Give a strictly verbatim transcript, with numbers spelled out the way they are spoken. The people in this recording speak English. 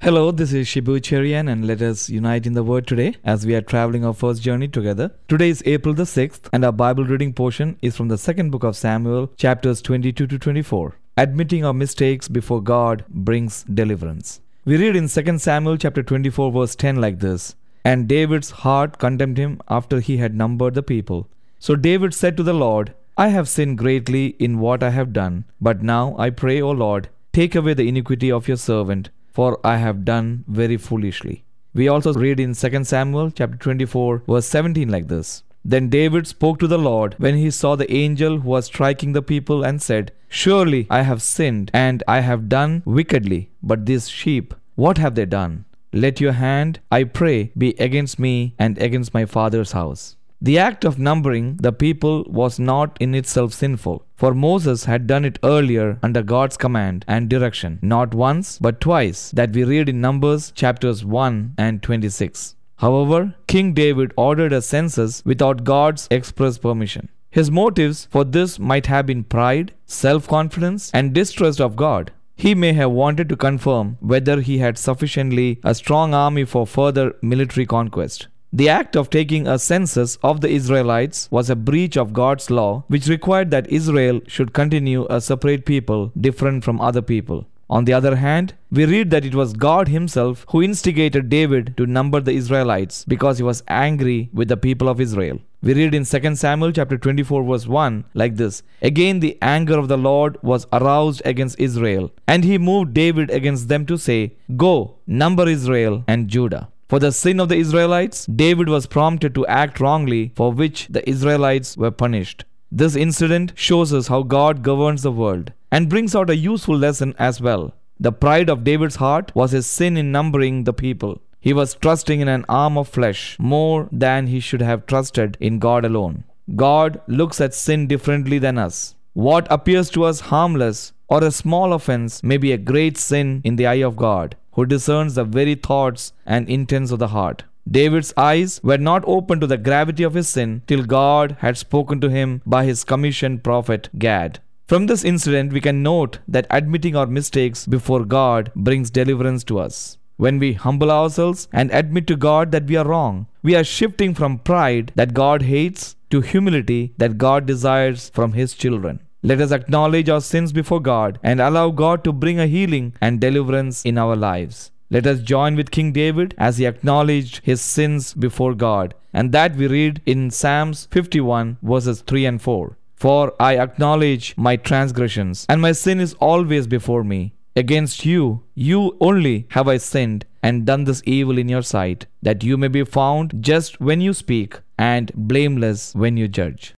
Hello, this is Shibu Cherian, and let us unite in the Word today as we are traveling our first journey together. Today is April the sixth, and our Bible reading portion is from the second book of Samuel, chapters twenty-two to twenty-four. Admitting our mistakes before God brings deliverance. We read in Second Samuel chapter twenty-four verse ten like this: And David's heart condemned him after he had numbered the people. So David said to the Lord, I have sinned greatly in what I have done, but now I pray, O Lord, take away the iniquity of your servant, for I have done very foolishly. We also read in Second Samuel chapter twenty-four verse seventeen like this: Then David spoke to the Lord when he saw the angel who was striking the people and said, Surely I have sinned, and I have done wickedly, but these sheep, what have they done? Let your hand, I pray, be against me and against my father's house. The act of numbering the people was not in itself sinful, for Moses had done it earlier under God's command and direction, not once but twice, that we read in Numbers chapters one and twenty-six. However, King David ordered a census without God's express permission. His motives for this might have been pride, self-confidence, and distrust of God. He may have wanted to confirm whether he had sufficiently a strong army for further military conquest. The act of taking a census of the Israelites was a breach of God's law, which required that Israel should continue a separate people different from other people. On the other hand, we read that it was God himself who instigated David to number the Israelites because he was angry with the people of Israel. We read in Second Samuel chapter twenty-four verse one like this: Again the anger of the Lord was aroused against Israel, and he moved David against them to say, Go, number Israel and Judah. For the sin of the Israelites, David was prompted to act wrongly, for which the Israelites were punished. This incident shows us how God governs the world and brings out a useful lesson as well. The pride of David's heart was his sin in numbering the people. He was trusting in an arm of flesh more than he should have trusted in God alone. God looks at sin differently than us. What appears to us harmless or a small offense may be a great sin in the eye of God, who discerns the very thoughts and intents of the heart. David's eyes were not open to the gravity of his sin till God had spoken to him by his commissioned prophet Gad. From this incident, we can note that admitting our mistakes before God brings deliverance to us. When we humble ourselves and admit to God that we are wrong, we are shifting from pride that God hates to humility that God desires from his children. Let us acknowledge our sins before God and allow God to bring a healing and deliverance in our lives. Let us join with King David as he acknowledged his sins before God, and that we read in Psalms fifty-one verses three and four. For I acknowledge my transgressions, and my sin is always before me. Against you, you only have I sinned and done this evil in your sight, that you may be found just when you speak and blameless when you judge.